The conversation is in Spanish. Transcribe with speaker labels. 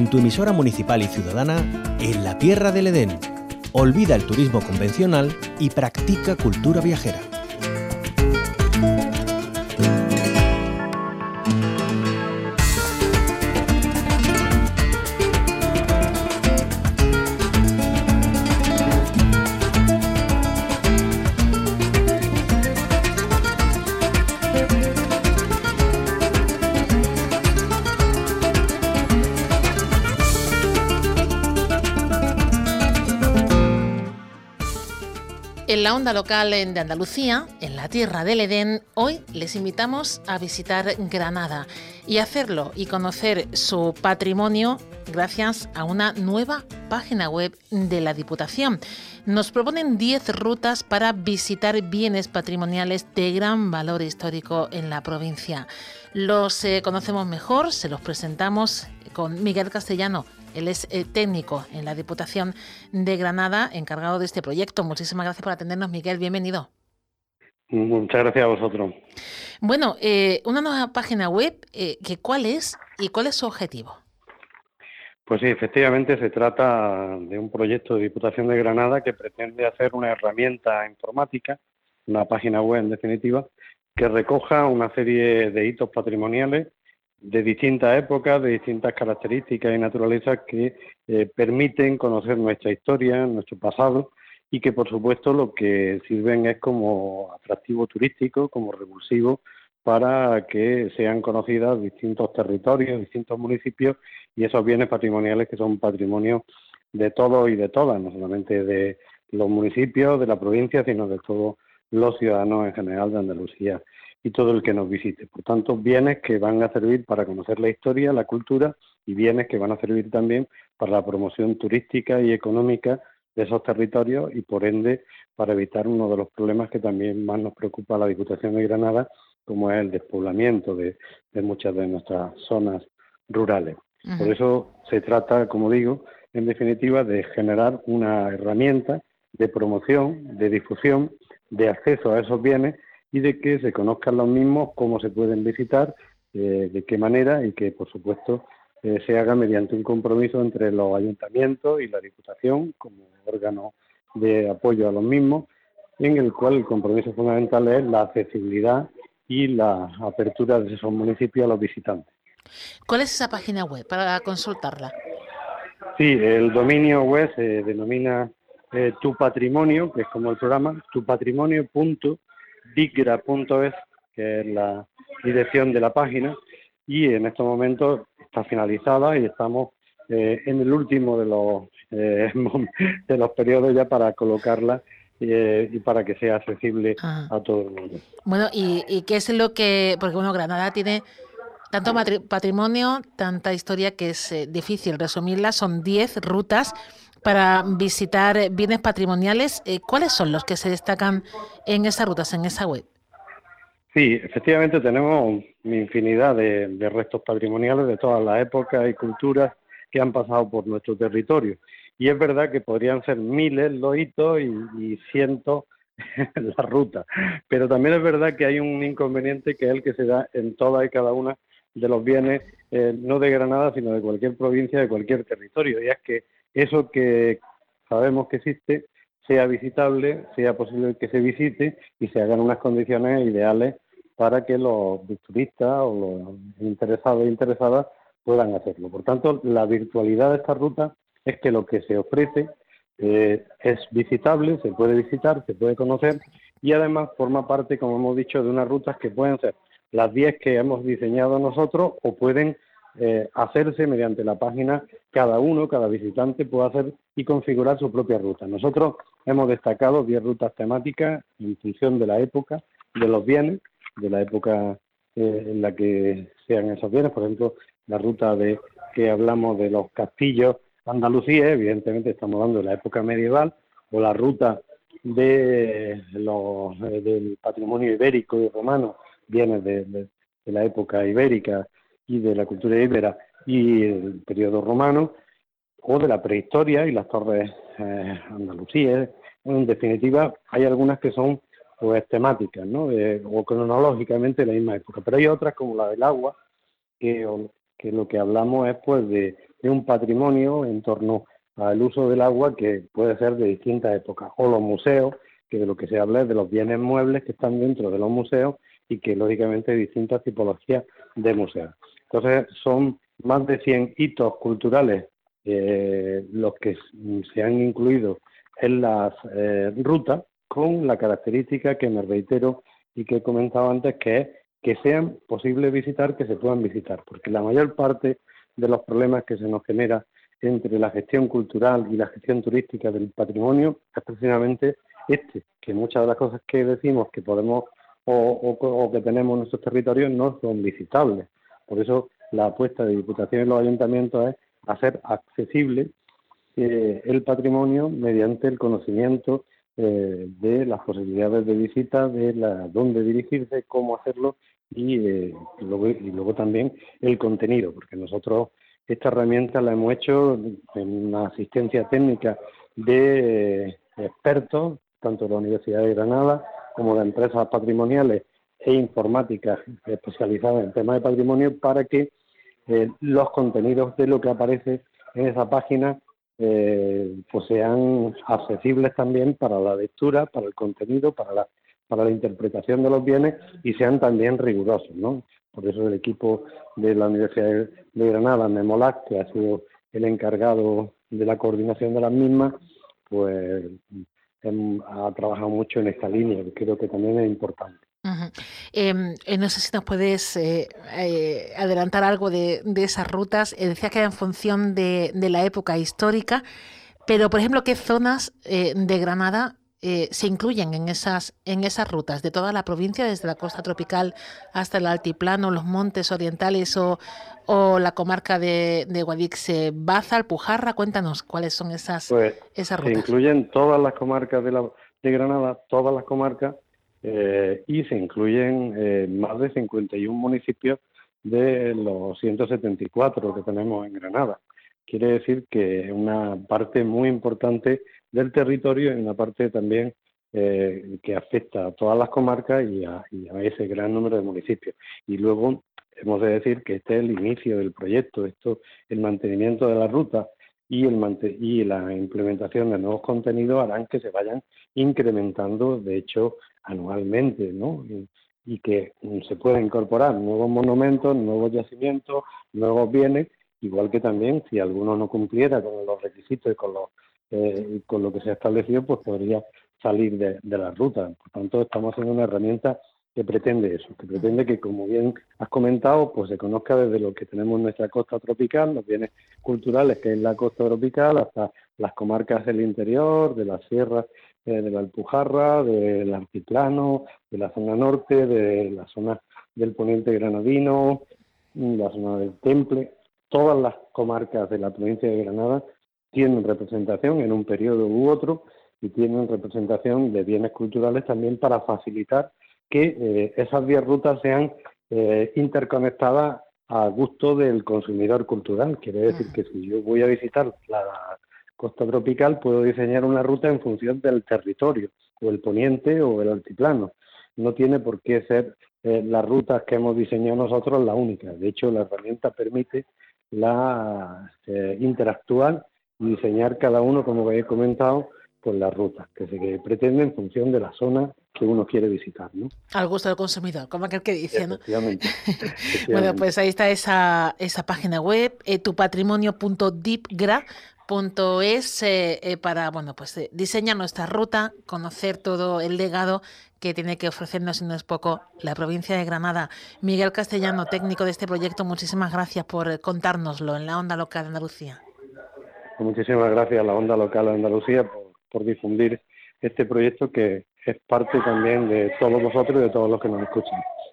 Speaker 1: en tu emisora municipal y ciudadana, En la Tierra del Edén. Olvida el turismo convencional y practica cultura viajera.
Speaker 2: En la onda local de Andalucía, en la Tierra del Edén, hoy les invitamos a visitar Granada y hacerlo y conocer su patrimonio gracias a una nueva página web de la Diputación. Nos proponen 10 rutas para visitar bienes patrimoniales de gran valor histórico en la provincia. Los conocemos mejor, se los presentamos con Miguel Castellano. Él es técnico en la Diputación de Granada, encargado de este proyecto. Muchísimas gracias por atendernos, Miguel. Bienvenido.
Speaker 3: Muchas gracias a vosotros.
Speaker 2: Bueno, una nueva página web, ¿cuál es y cuál es su objetivo?
Speaker 3: Pues sí, efectivamente se trata de un proyecto de Diputación de Granada que pretende hacer una herramienta informática, una página web en definitiva, que recoja una serie de hitos patrimoniales de distintas épocas, de distintas características y naturalezas que permiten conocer nuestra historia, nuestro pasado, y que por supuesto lo que sirven es como atractivo turístico, como revulsivo, para que sean conocidas distintos territorios, distintos municipios y esos bienes patrimoniales que son patrimonio de todos y de todas, no solamente de los municipios, de la provincia, sino de todos los ciudadanos en general de Andalucía y todo el que nos visite. Por tanto, bienes que van a servir para conocer la historia, la cultura, y bienes que van a servir también para la promoción turística y económica de esos territorios y, por ende, para evitar uno de los problemas que también más nos preocupa a la Diputación de Granada, como es el despoblamiento de muchas de nuestras zonas rurales. Uh-huh. Por eso se trata, como digo, en definitiva, de generar una herramienta de promoción, de difusión, de acceso a esos bienes y de que se conozcan los mismos, cómo se pueden visitar, de qué manera y que, por supuesto, se haga mediante un compromiso entre los ayuntamientos y la Diputación como órgano de apoyo a los mismos, en el cual el compromiso fundamental es la accesibilidad y la apertura de esos municipios a los visitantes.
Speaker 2: ¿Cuál es esa página web para consultarla?
Speaker 3: Sí, el dominio web se denomina Tu Patrimonio, que es como el programa, tupatrimonio.digra.es, que es la dirección de la página, y en estos momentos está finalizada y estamos en el último de los periodos ya para colocarla y para que sea accesible a todo el mundo.
Speaker 2: Bueno, ¿y qué es lo que...? Porque, bueno, Granada tiene tanto patrimonio, tanta historia que es difícil resumirla. Son 10 rutas para visitar bienes patrimoniales. ¿Cuáles son los que se destacan en esas rutas, en esa web?
Speaker 3: Sí, efectivamente tenemos infinidad de restos patrimoniales de todas las épocas y culturas que han pasado por nuestro territorio. Y es verdad que podrían ser miles los hitos y cientos las rutas. Pero también es verdad que hay un inconveniente que es el que se da en todas y cada una de los bienes, no de Granada, sino de cualquier provincia, de cualquier territorio. Y es que eso que sabemos que existe sea visitable, sea posible que se visite y se hagan unas condiciones ideales para que los turistas o los interesados e interesadas puedan hacerlo. Por tanto, la virtualidad de esta ruta es que lo que se ofrece es visitable, se puede visitar, se puede conocer y además forma parte, como hemos dicho, de unas rutas que pueden ser las 10 que hemos diseñado nosotros o pueden hacerse mediante la página. Cada visitante puede hacer y configurar su propia ruta. Nosotros hemos destacado 10 rutas temáticas en función de la época, de los bienes, de la época en la que sean esos bienes. Por ejemplo, la ruta que hablamos de los castillos andalusíes, evidentemente estamos hablando de la época medieval, o la ruta del patrimonio ibérico y romano, bienes de la época ibérica y de la cultura íbera y el periodo romano, o de la prehistoria y las torres andalusíes. En definitiva, hay algunas que son pues temáticas, ¿no? O cronológicamente de la misma época, pero hay otras como la del agua, que lo que hablamos es pues de de un patrimonio en torno al uso del agua que puede ser de distintas épocas, o los museos, que de lo que se habla es de los bienes muebles que están dentro de los museos y que lógicamente hay distintas tipologías de museos. Entonces son más de 100 hitos culturales los que se han incluido en las rutas, con la característica que me reitero y que he comentado antes, que es que sean posibles visitar, que se puedan visitar, porque la mayor parte de los problemas que se nos genera entre la gestión cultural y la gestión turística del patrimonio es precisamente que muchas de las cosas que decimos que podemos o que tenemos en nuestros territorios no son visitables. Por eso la apuesta de Diputación y los ayuntamientos es hacer accesible el patrimonio mediante el conocimiento de las posibilidades de visita, de dónde dirigirse, cómo hacerlo y luego también el contenido, porque nosotros esta herramienta la hemos hecho en una asistencia técnica de expertos, tanto de la Universidad de Granada como de empresas patrimoniales e informáticas especializadas en temas de patrimonio, para que los contenidos de lo que aparece en esa página pues sean accesibles también para la lectura, para el contenido, para la interpretación de los bienes, y sean también rigurosos, ¿no? Por eso el equipo de la Universidad de Granada, MEMOLAC, que ha sido el encargado de la coordinación de las mismas, pues ha trabajado mucho en esta línea, que creo que también es importante.
Speaker 2: No sé si nos puedes adelantar algo de esas rutas. Decías que era en función de la época histórica, pero, por ejemplo, ¿qué zonas de Granada se incluyen en esas rutas de toda la provincia, desde la costa tropical hasta el altiplano, los montes orientales o la comarca de Guadix-Baza, Alpujarra? Cuéntanos cuáles son esas rutas.
Speaker 3: Se incluyen todas las comarcas de Granada, todas las comarcas, y se incluyen más de 51 municipios de los 174 que tenemos en Granada. Quiere decir que es una parte muy importante del territorio y una parte también que afecta a todas las comarcas y a ese gran número de municipios. Y luego hemos de decir que este es el inicio del proyecto, el mantenimiento de la ruta y la implementación de nuevos contenidos harán que se vayan incrementando, de hecho, anualmente, ¿no? Y que se puedan incorporar nuevos monumentos, nuevos yacimientos, nuevos bienes, igual que también si alguno no cumpliera con los requisitos y con lo que se ha establecido, pues podría salir de la ruta. Por tanto, estamos haciendo una herramienta que pretende eso, que pretende que, como bien has comentado, pues se conozca desde lo que tenemos en nuestra costa tropical, los bienes culturales que es la costa tropical, hasta las comarcas del interior, de las sierras, de la Alpujarra, del altiplano, de la zona norte, de la zona del poniente granadino, la zona del Temple. Todas las comarcas de la provincia de Granada tienen representación en un periodo u otro y tienen representación de bienes culturales también para facilitar que esas 10 rutas sean interconectadas a gusto del consumidor cultural. Quiere decir que si yo voy a visitar la costa tropical, puedo diseñar una ruta en función del territorio, o el poniente o el altiplano. No tiene por qué ser las rutas que hemos diseñado nosotros la única. De hecho, la herramienta permite interactuar y diseñar cada uno, como he comentado, con las rutas que se pretende en función de la zona que uno quiere visitar, ¿no?
Speaker 2: Al gusto del consumidor, como aquel que dice, ¿no?
Speaker 3: Efectivamente.
Speaker 2: Bueno, pues ahí está esa página web, tupatrimonio.dipgra.es, para, bueno, pues diseñar nuestra ruta, conocer todo el legado que tiene que ofrecernos, y no es poco, la provincia de Granada. Miguel Castellano, técnico de este proyecto, muchísimas gracias por contárnoslo en la Onda Local de Andalucía.
Speaker 3: Muchísimas gracias a la Onda Local de Andalucía por difundir este proyecto, que es parte también de todos vosotros y de todos los que nos escuchan.